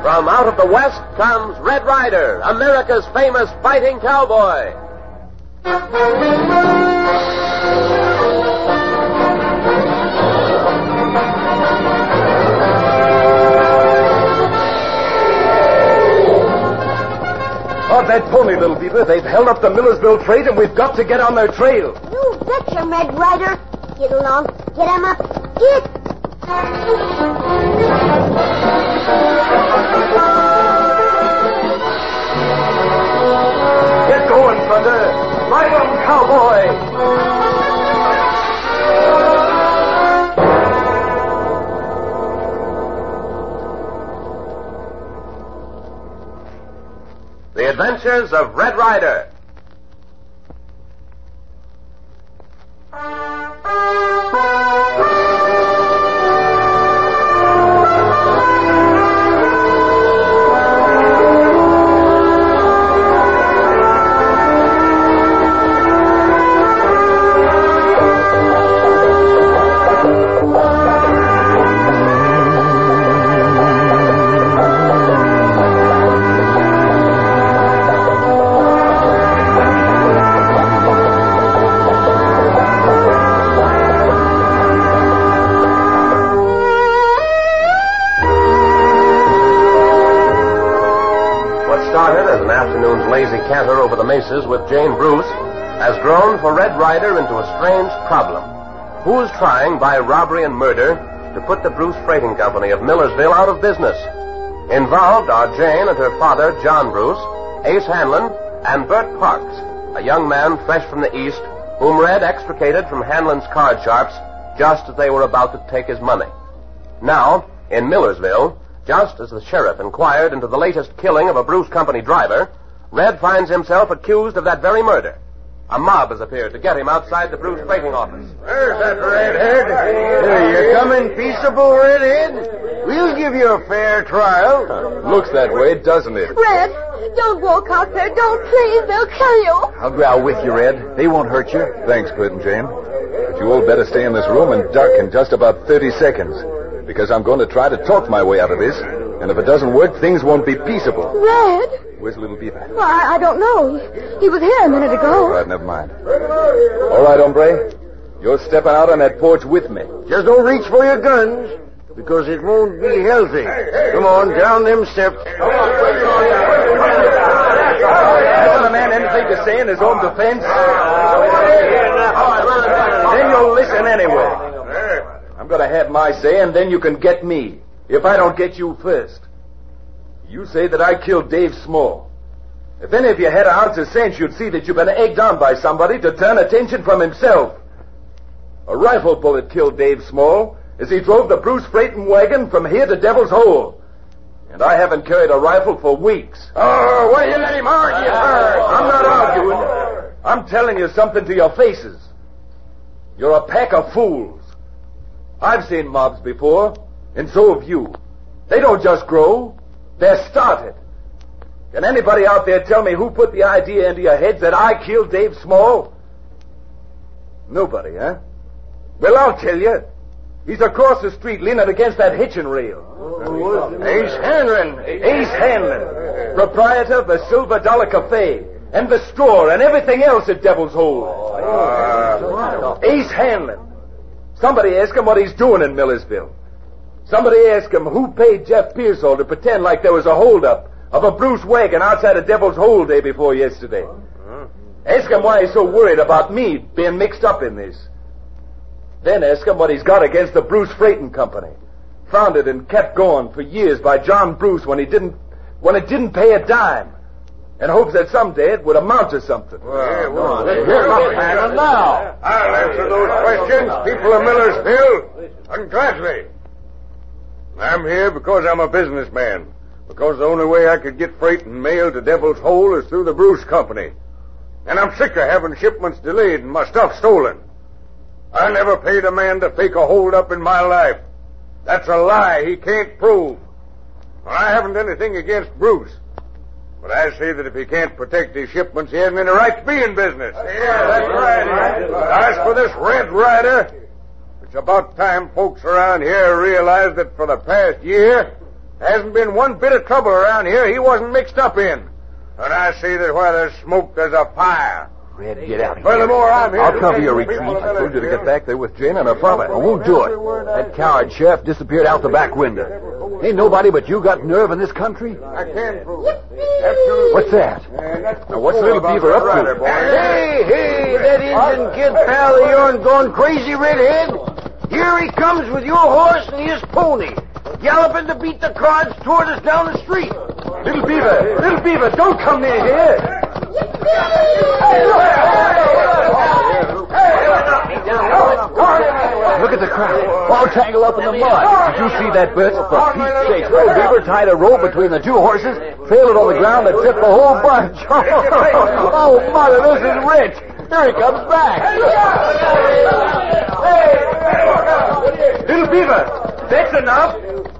From out of the West comes Red Ryder, America's famous fighting cowboy. Oh, that pony, little beaver. They've held up the Millersville trade, and we've got to get on their trail. You betcha, Red Ryder. Get along. Get 'em up. Get. Get going, Thunder. Ride on, cowboy. The Adventures of Red Ryder. Lazy canter over the mesas with Jane Bruce has grown for Red Ryder into a strange problem. Who's trying, by robbery and murder, to put the Bruce Freighting Company of Millersville out of business? Involved are Jane and her father, John Bruce, Ace Hanlon, and Bert Parks, a young man fresh from the East whom Red extricated from Hanlon's card sharps just as they were about to take his money. Now, in Millersville, just as the sheriff inquired into the latest killing of a Bruce Company driver, Red finds himself accused of that very murder. A mob has appeared to get him outside the Bruce Freighting office. There's that redhead. You coming peaceable, redhead? We'll give you a fair trial. Looks that way, doesn't it? Red, don't walk out there. Don't, please. They'll kill you. I'll growl with you, Red. They won't hurt you. Thanks, Bert and Jane. But you all better stay in this room and duck in just about 30 seconds. Because I'm going to try to talk my way out of this. And if it doesn't work, things won't be peaceable. Red? Where's Little Beaver? Well, I don't know. He was here a minute ago. All right, never mind. All right, hombre. You're stepping out on that porch with me. Just don't reach for your guns, because it won't be healthy. Come on, down them steps. Hasn't a man anything to say in his own defense? Then you'll listen anyway. I'm going to have my say, and then you can get me, if I don't get you first. You say that I killed Dave Small. If any of you had an ounce of sense, you'd see that you've been egged on by somebody to turn attention from himself. A rifle bullet killed Dave Small as he drove the Bruce Freighting wagon from here to Devil's Hole. And I haven't carried a rifle for weeks. Oh, why you let him argue? I'm not arguing. I'm telling you something to your faces. You're a pack of fools. I've seen mobs before, and so have you. They don't just grow. They're started. Can anybody out there tell me who put the idea into your heads that I killed Dave Small? Nobody, huh? Well, I'll tell you. He's across the street leaning against that hitching rail. Ace Hanlon. Ace Hanlon, proprietor of the Silver Dollar Cafe and the store and everything else at Devil's Hole. Ace Hanlon. Somebody ask him what he's doing in Millersville. Somebody ask him who paid Jeff Pearsall to pretend like there was a holdup of a Bruce wagon outside of Devil's Hole day before yesterday. Ask him why he's so worried about me being mixed up in this. Then ask him what he's got against the Bruce Freighting Company, founded and kept going for years by John Bruce when it didn't pay a dime, and hopes that someday it would amount to something. Now. I'll answer those questions, people of Millersville, and gladly. I'm here because I'm a businessman. Because the only way I could get freight and mail to Devil's Hole is through the Bruce Company. And I'm sick of having shipments delayed and my stuff stolen. I never paid a man to fake a hold-up in my life. That's a lie he can't prove. I haven't anything against Bruce. But I say that if he can't protect his shipments, he hasn't any right to be in business. Yeah, that's right. As for this Red Ryder, it's about time folks around here realize that for the past year, Hasn't been one bit of trouble around here he wasn't mixed up in. And I see that where there's smoke, there's a fire. Red, get out of here. Furthermore, I'm here I'll to cover tell your you retreat. people of I told you to Millersville. get back there with Jane and her father. I won't do it. That coward sheriff disappeared out the back window. Ain't nobody but you got nerve in this country? I can prove it. Absolutely. What's that? Now, what's Little Beaver up to? Hey, that Indian kid pal of yours going crazy, Redhead? Here he comes with your horse and his pony, galloping to beat the cards toward us down the street. Little Beaver, don't come near here. Look at the crowd. All tangled up in the mud. Did you see that, Bert? For Pete's sake, Little Beaver tied a rope between the two horses, trailed it on the ground, and tipped the whole bunch. Oh, mother, this is rich. Here he comes back. Little Beaver, that's enough.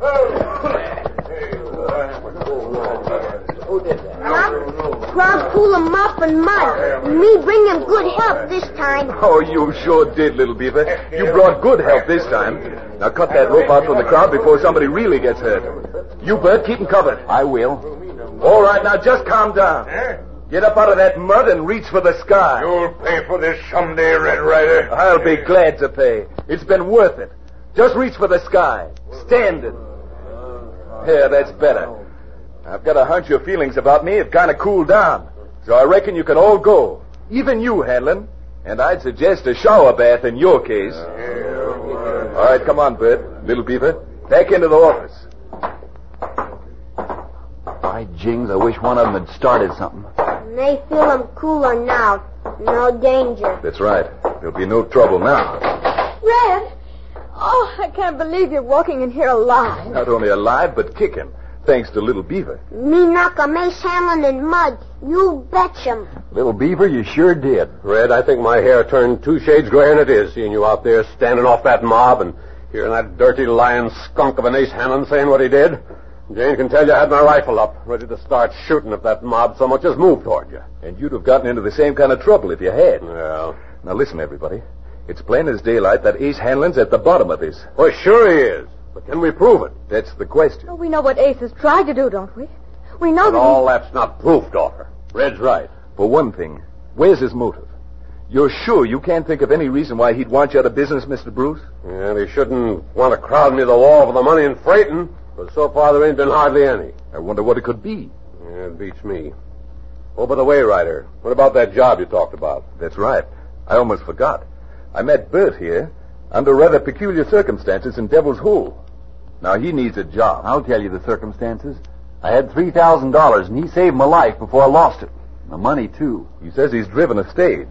Crowd pull him up in mud. Me bring him good help this time. Oh, you sure did, Little Beaver. You brought good help this time. Now cut that rope out from the crowd before somebody really gets hurt. You, Bert, keep him covered. I will. All right, now just calm down. Get up out of that mud and reach for the sky. You'll pay for this someday, Red Rider. I'll be glad to pay. It's been worth it. Just reach for the sky. Standing. Here, that's better. I've got a hunch your feelings about me have kind of cooled down. So I reckon you can all go. Even you, Hanlon. And I'd suggest a shower bath in your case. All right, come on, Bert. Little Beaver. Back into the office. By jings, I wish one of them had started something. They feel him cooler now. No danger. That's right. There'll be no trouble now. Red! Oh, I can't believe you're walking in here alive. Not only alive, but kicking. Thanks to Little Beaver. Me knock a Mace Hamlin in mud. You betcha. Little Beaver, you sure did. Red, I think my hair turned 2 shades grayer than it is, seeing you out there standing off that mob and hearing that dirty lying skunk of an Ace Hanlon saying what he did. Jane can tell you I had my rifle up, ready to start shooting if that mob so much as moved toward you. And you'd have gotten into the same kind of trouble if you had. Well, Now listen, everybody. It's plain as daylight that Ace Hanlon's at the bottom of this. well, sure he is. But can we prove it? That's the question. Oh, we know what Ace has tried to do, don't we? We know And that all that's not proof, daughter. Red's right. For one thing, where's his motive? You're sure you can't think of any reason why he'd want you out of business, Mr. Bruce? And he shouldn't want to crowd me to the wall for the money and freighting, but so far there ain't been hardly any. I wonder what it could be. Yeah, it beats me. Oh, by the way, Ryder, what about that job you talked about? That's right. I almost forgot. I met Bert here under rather peculiar circumstances in Devil's Hole. Now, he needs a job. I'll tell you the circumstances. I had $3,000, and he saved my life before I lost it. The money, too. He says he's driven a stage.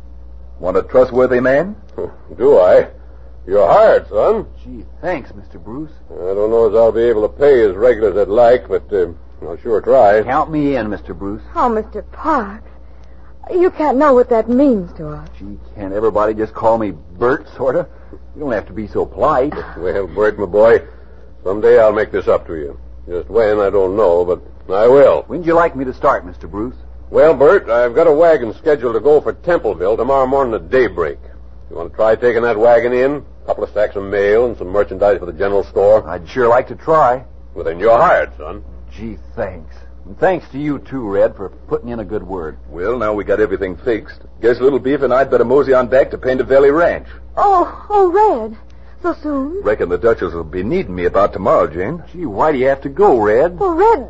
Want a trustworthy man? Do I? You're hired, son. Gee, thanks, Mr. Bruce. I don't know as I'll be able to pay as regular as I'd like, but I'll sure try. Count me in, Mr. Bruce. Oh, Mr. Parks, you can't know what that means to us. Gee, can't everybody just call me Bert, sort of? You don't have to be so polite. Well, Bert, my boy, someday I'll make this up to you. Just when, I don't know, but I will. When'd you like me to start, Mr. Bruce? Well, Bert, I've got a wagon scheduled to go for Templeville tomorrow morning at daybreak. You want to try taking that wagon in? A couple of stacks of mail and some merchandise for the general store? I'd sure like to try. Well, then you're hired, son. Gee, thanks. And thanks to you, too, Red, for putting in a good word. Well, now we got everything fixed. Guess Little Beaver and I'd better mosey on back to Painter Valley Ranch. Oh, Red. So soon? Reckon the Duchess will be needing me about tomorrow, Jane. Gee, why do you have to go, Red? Well, Red,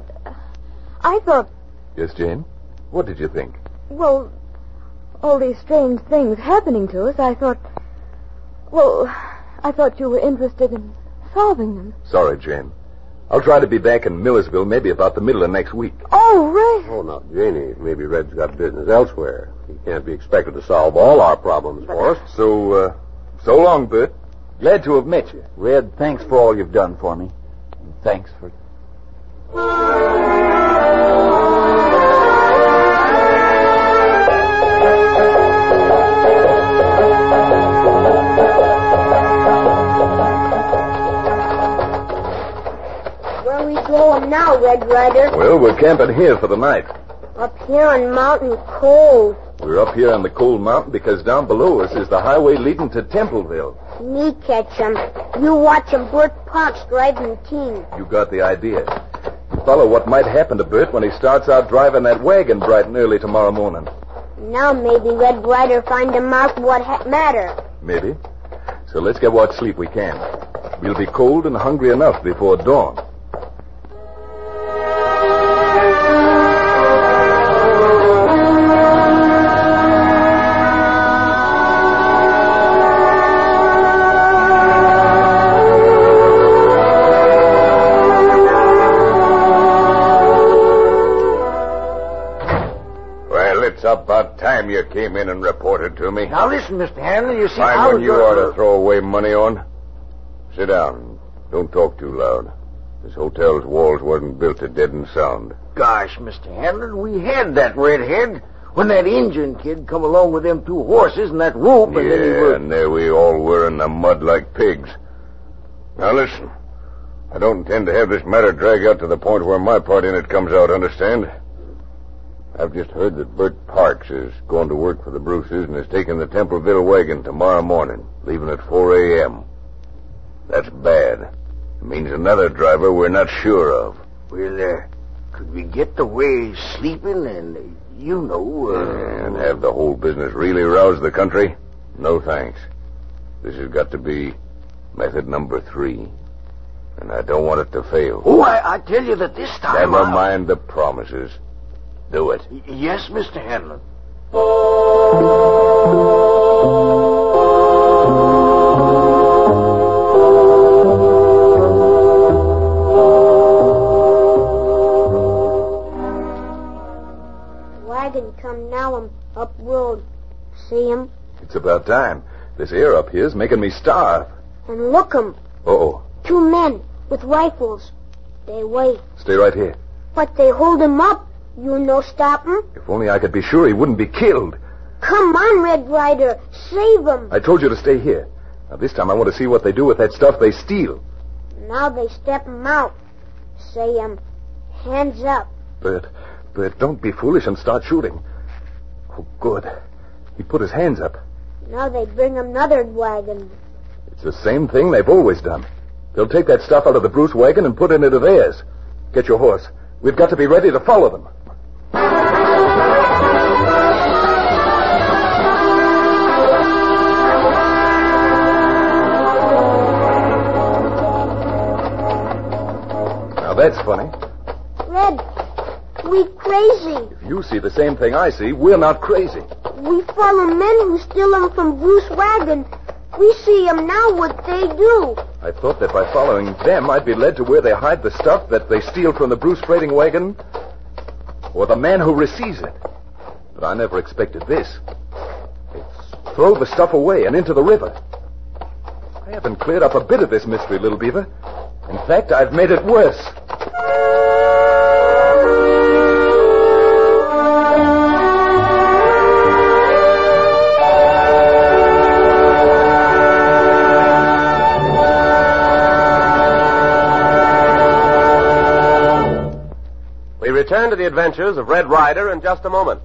I thought, Yes, Jane? What did you think? well, all these strange things happening to us, I thought you were interested in solving them. Sorry, Jane. I'll try to be back in Millersville maybe about the middle of next week. Oh, Red. Oh, now, Janie, maybe Red's got business elsewhere. He can't be expected to solve all our problems for us. So long, Bert. Glad to have met you. Red, thanks for all you've done for me. And thanks for... Where we going now, Red Rider? Well, we're camping here for the night. Up here on Mountain Cold. We're up here on the cold mountain because down below us is the highway leading to Templeville. Me catch him. You watch him, Bert Parks driving team. You got the idea. You follow what might happen to Bert when he starts out driving that wagon bright and early tomorrow morning. Now maybe Red Ryder find him out what matter. Maybe. So let's get what sleep we can. We'll be cold and hungry enough before dawn. About time you came in and reported to me. Now listen, Mr. Hanlon, you see... Find one you ought to throw away money on. Sit down. Don't talk too loud. This hotel's walls wasn't built to deaden sound. Gosh, Mr. Hanlon, we had that redhead when that Injun kid come along with them 2 horses and that rope, and then he was... and there we all were in the mud like pigs. Now listen, I don't intend to have this matter drag out to the point where my part in it comes out, understand? I've just heard that Bert Parks is going to work for the Bruces and is taking the Templeville wagon tomorrow morning, leaving at 4 a.m. That's bad. It means another driver we're not sure of. Well, could we get the way sleeping and, and have the whole business really rouse the country? No thanks. This has got to be method number 3. And I don't want it to fail. Oh, I tell you that this time... Never mind the promises. Do it. Yes, Mr. Hanlon. Wagon come now. I'm up road. See him? It's about time. This air up here's making me starve. And look 'em. Uh-oh. 2 men with rifles. They wait. Stay right here. But they hold him up. You no stop him? If only I could be sure he wouldn't be killed. Come on, Red Ryder. Save him. I told you to stay here. Now, this time I want to see what they do with that stuff they steal. Now they step him out. Say hands up. Bert, don't be foolish and start shooting. Oh, good. He put his hands up. Now they bring him another wagon. It's the same thing they've always done. They'll take that stuff out of the Bruce wagon and put it into theirs. Get your horse. We've got to be ready to follow them. Now that's funny. Red, we crazy. If you see the same thing I see, we're not crazy. We follow men who steal them from Bruce wagon. We see them now what they do. I thought that by following them, I'd be led to where they hide the stuff that they steal from the Bruce freighting wagon, or the man who receives it. But I never expected this. It's throw the stuff away and into the river. I haven't cleared up a bit of this mystery, Little Beaver. In fact, I've made it worse. We return to the adventures of Red Ryder in just a moment.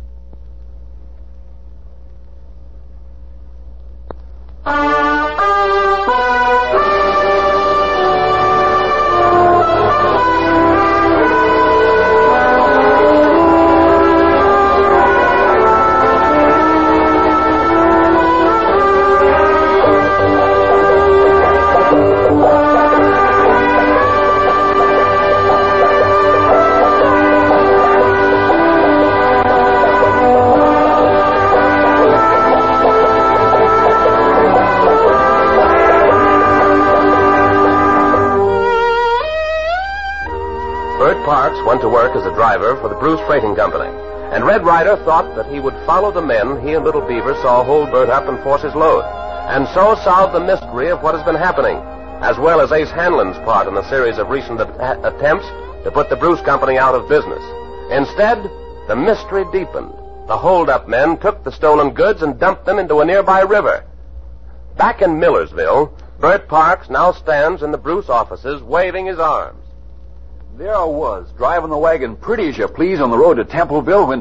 Went to work as a driver for the Bruce Freighting Company, and Red Ryder thought that he would follow the men he and Little Beaver saw hold Bert up and force his load, and so solve the mystery of what has been happening, as well as Ace Hanlon's part in the series of recent attempts to put the Bruce Company out of business. Instead, the mystery deepened. The hold-up men took the stolen goods and dumped them into a nearby river. Back in Millersville, Bert Parks now stands in the Bruce offices waving his arms. There I was, driving the wagon pretty as you please on the road to Templeville when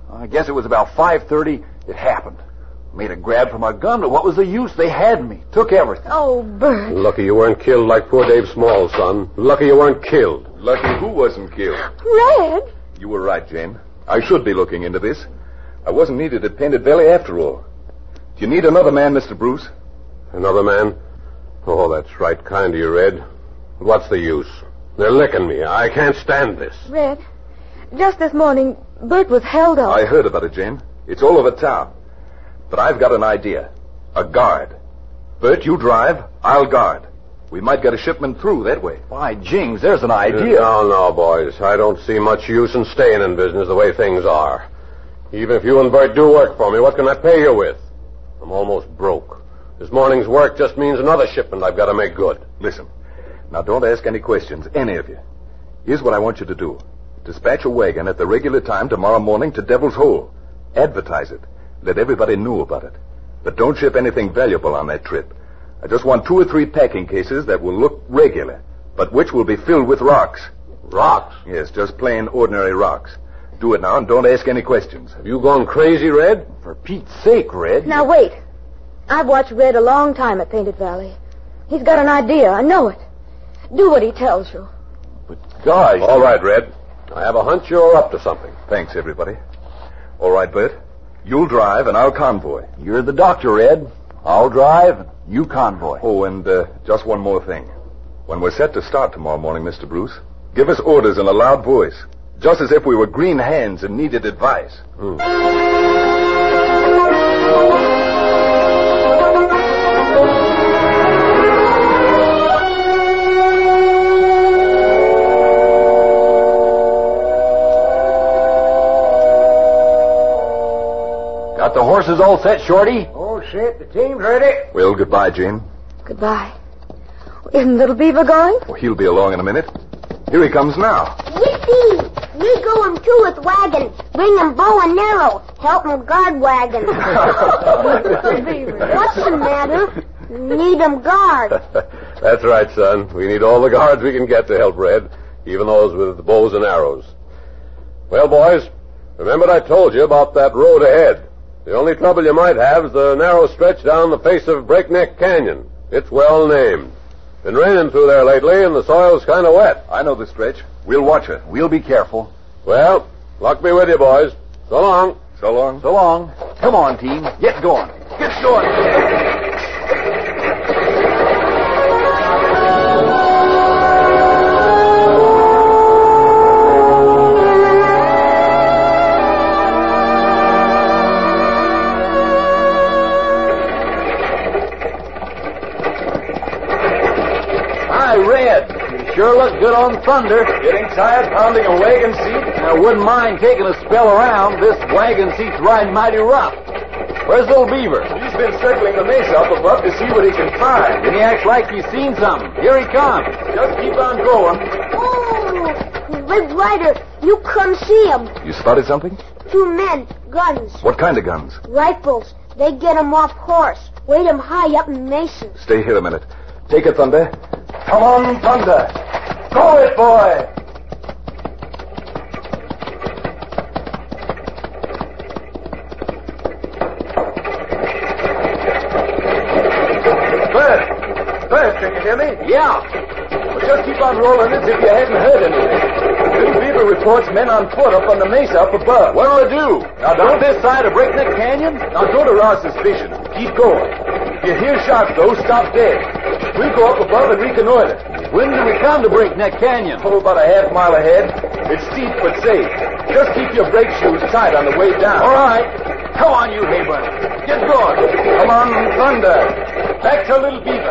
I guess it was about 5:30. It happened. Made a grab for my gun, but what was the use? They had me. Took everything. Oh, Bert. Lucky you weren't killed like poor Dave Small, son. Lucky you weren't killed. Lucky who wasn't killed? Red? You were right, Jane. I should be looking into this. I wasn't needed at Painted Valley after all. Do you need another man, Mr. Bruce? Another man? Oh, that's right kind of you, Red. What's the use? They're licking me. I can't stand this. Red, just this morning, Bert was held up. I heard about it, Jane. It's all over town. But I've got an idea. A guard. Bert, you drive. I'll guard. We might get a shipment through that way. By jings, there's an idea. No, boys. I don't see much use in staying in business the way things are. Even if you and Bert do work for me, what can I pay you with? I'm almost broke. This morning's work just means another shipment I've got to make good. Listen. Now, don't ask any questions, any of you. Here's what I want you to do. Dispatch a wagon at the regular time tomorrow morning to Devil's Hole. Advertise it. Let everybody know about it. But don't ship anything valuable on that trip. I just want 2 or 3 packing cases that will look regular, but which will be filled with rocks. Rocks? Yes, just plain, ordinary rocks. Do it now and don't ask any questions. Have you gone crazy, Red? For Pete's sake, Red. Now, wait. I've watched Red a long time at Painted Valley. He's got an idea. I know it. Do what he tells you. But, gosh. All right, Red. I have a hunch you're up to something. Thanks, everybody. All right, Bert. You'll drive and I'll convoy. You're the doctor, Red. I'll drive and you convoy. Oh, and just one more thing. When we're set to start tomorrow morning, Mr. Bruce, give us orders in a loud voice, just as if we were green hands and needed advice. Got the horses all set, Shorty? All set. The team's ready. Well, goodbye, Jane. Goodbye. Isn't Little Beaver going? Oh, he'll be along in a minute. Here he comes now. Yippee! Me going too with wagon. Bring him bow and arrow. Help him guard wagon. What's the matter? Need him guard. That's right, son. We need all the guards we can get to help Red, even those with bows and arrows. Well, boys, remember I told you about that road ahead. The only trouble you might have is the narrow stretch down the face of Breakneck Canyon. It's well named. Been raining through there lately, and the soil's kind of wet. I know the stretch. We'll watch it. We'll be careful. Well, luck be with you, boys. So long. So long. So long. Come on, team. Get going. Get going. Sure look good on Thunder. Getting tired pounding a wagon seat? I wouldn't mind taking a spell around. This wagon seat's riding mighty rough. Where's Little Beaver? He's been circling the mesa up above to see what he can find. And he acts like he's seen something. Here he comes. Just keep on going. Oh, Red Rider, you come see him. You spotted something? 2 men, guns. What kind of guns? Rifles. They get him off horse. Weight him high up in mesas. Stay here a minute. Take it, Thunder. Come on, Thunder. Go it, boy. Bert, can you hear me? Yeah. Well, just keep on rolling as if you hadn't heard anything. Little Beaver reports men on foot up on the mesa up above. What'll it do? Now, Down this side of Breakneck Canyon? Now, don't arouse suspicion. Keep going. If you hear shots, though, stop dead. We'll go up above and reconnoiter. When do we come to Breakneck Canyon? Oh, about a half mile ahead. It's steep but safe. Just keep your brake shoes tight on the way down. All right. Come on, you hayburn. Get going. Come on, Thunder. Back to Little Beaver.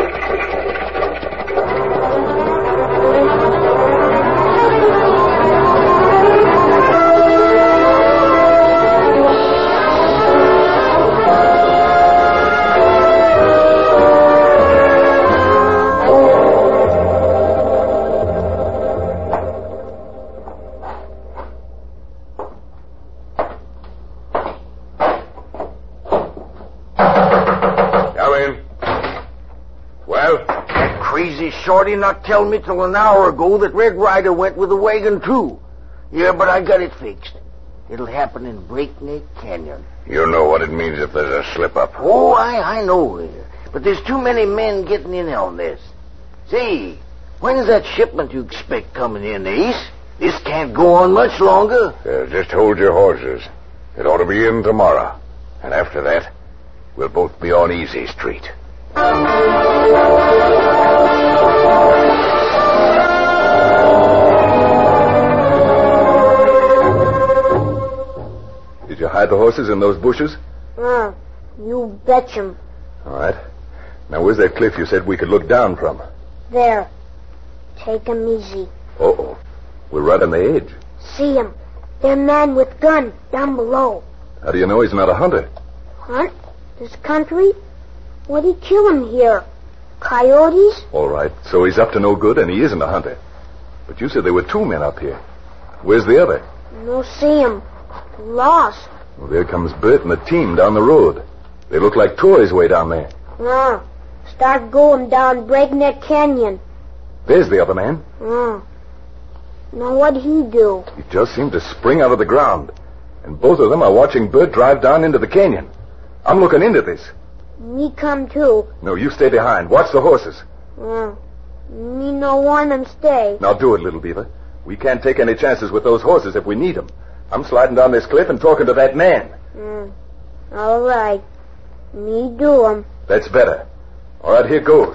Shorty not tell me till an hour ago that Red Rider went with the wagon, too. Yeah, but I got it fixed. It'll happen in Breakneck Canyon. You know what it means if there's a slip-up. Oh, I know. But there's too many men getting in on this. Say, when's that shipment you expect coming in, Ace? This can't go on much longer. Just hold your horses. It ought to be in tomorrow. And after that, we'll both be on Easy Street. Did you hide the horses in those bushes? You betcha. All right. Now, where's that cliff you said we could look down from? There. Take 'em easy. Uh-oh. We're right on the edge. See 'em. They're man with gun down below. How do you know he's not a hunter? Hunt? This country? What'd he kill 'em here? Coyotes? All right. So he's up to no good, and he isn't a hunter. But you said there were 2 men up here. Where's the other? No see 'em. Lost. Well, there comes Bert and the team down the road. They look like toys way down there. Start going down Breakneck Canyon. There's the other man. Now what'd he do? He just seemed to spring out of the ground. And both of them are watching Bert drive down into the canyon. I'm looking into this. Me come too. No, you stay behind. Watch the horses. Me no want 'em stay. Now do it, Little Beaver. We can't take any chances with those horses if we need them. I'm sliding down this cliff and talking to that man. All right. Me do 'em. That's better. All right, here goes.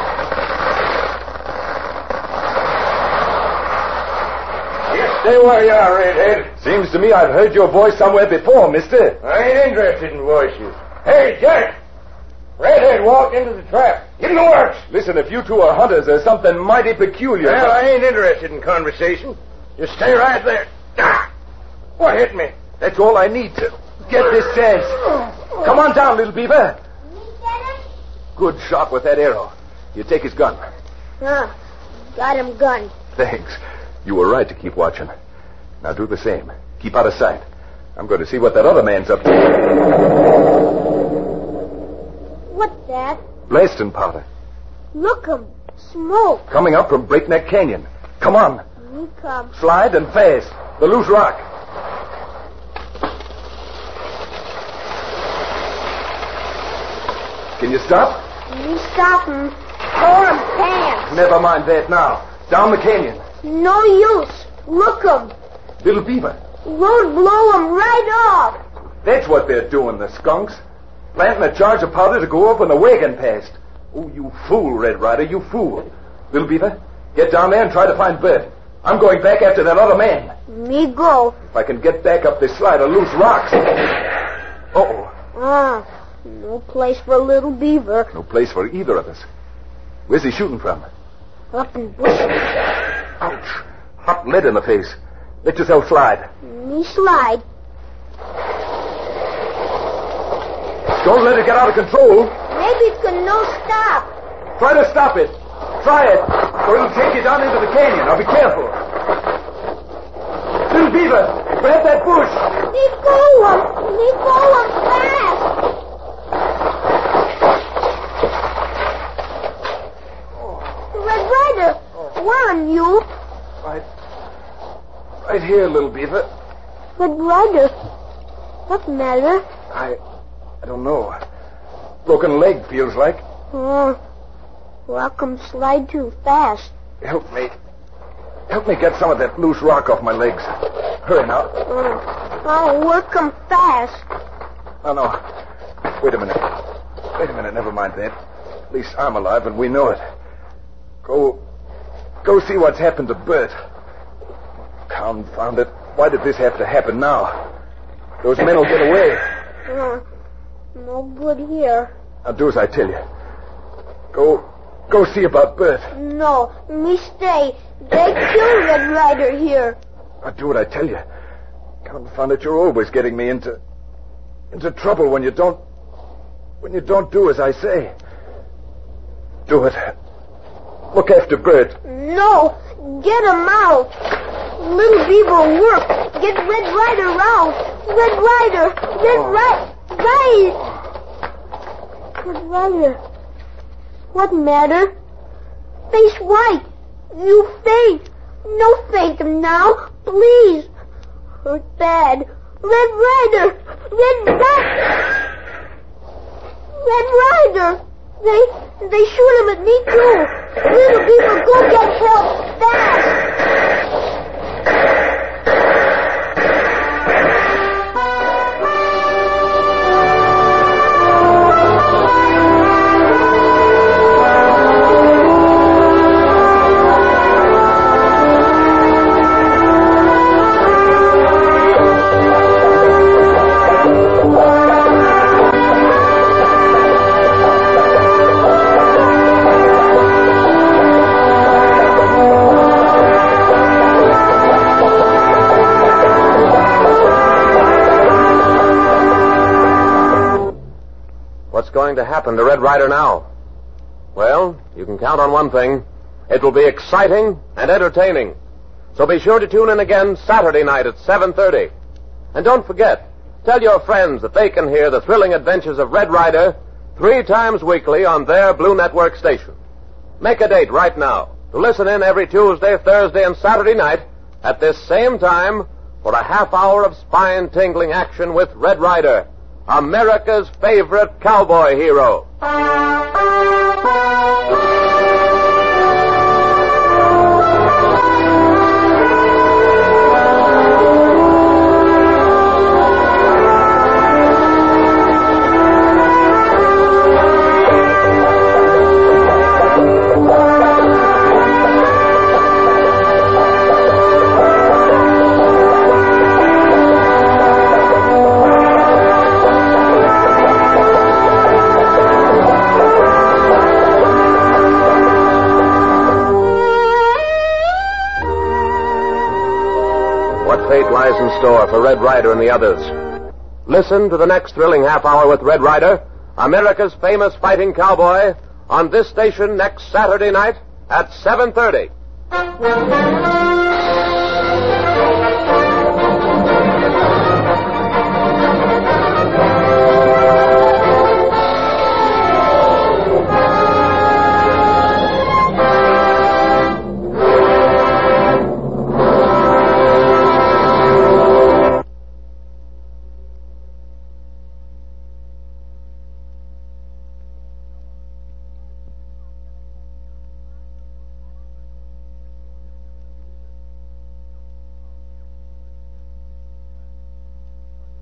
Stay where you are, Redhead. Seems to me I've heard your voice somewhere before, mister. I ain't interested in voices. Hey, Jack! Redhead walked into the trap. Get in the works. Listen, if you two are hunters, there's something mighty peculiar. Well, I ain't interested in conversation. Just stay right there. What hit me? That's all I need to get this chance. Come on down, Little Beaver. Good shot with that arrow. You take his gun. Got him gun. Thanks. You were right to keep watching. Now do the same. Keep out of sight. I'm going to see what that other man's up to. What's that? Blasting powder. Look 'em. Smoke. Coming up from Breakneck Canyon. Come on. Me come. Slide and fast. The loose rock. Can you stop? Me stop 'em. Pour 'em pants. Never mind that now. Down the canyon. No use. Look 'em. Little Beaver. Road blow 'em right off. That's what they're doing, the skunks. Planting a charge of powder to go off when the wagon passed. Oh, you fool, Red Rider, you fool. Little Beaver, get down there and try to find Bert. I'm going back after that other man. Me go. If I can get back up this slide of loose rocks. Uh-oh. No place for Little Beaver. No place for either of us. Where's he shooting from? Up in bushes. Ouch. Hot lead in the face. Let yourself slide. Me slide. Don't let it get out of control. Maybe it could no stop. Try to stop it. Try it, or it'll take you down into the canyon. Now be careful. Little Beaver, grab that bush. Me go 'em fast. Red Rider, where are you? Right here, Little Beaver. Red Rider, what matter? I don't know. Broken leg, feels like. Welcome slide too fast. Help me. Help me get some of that loose rock off my legs. Hurry now. Work 'em fast. Oh, no. Wait a minute. Never mind that. At least I'm alive and we know it. Go see what's happened to Bert. Confound it. Why did this have to happen now? Those men will get away. No good here. Now do as I tell you. Go see about Bert. No, me stay. They killed Red Rider here. Now do what I tell you. Confound it, you're always getting me into trouble when you don't do as I say. Do it. Look after Bert. No, get him out. Little Beaver will work. Get Red Rider out. Red Rider. What matter? Face white. You faint. No faint him now. Please. Hurt bad. Red Ryder! Red Ryder! They shoot him at me, too. Little people, go get help, fast! What's going to happen to Red Ryder now? Well, you can count on one thing. It will be exciting and entertaining. So be sure to tune in again Saturday night at 7:30. And don't forget, tell your friends that they can hear the thrilling adventures of Red Ryder 3 times weekly on their Blue Network station. Make a date right now to listen in every Tuesday, Thursday, and Saturday night at this same time for a half hour of spine-tingling action with Red Ryder, America's favorite cowboy hero. Fate lies in store for Red Ryder and the others. Listen to the next thrilling half hour with Red Ryder, America's famous fighting cowboy, on this station next Saturday night at 7:30.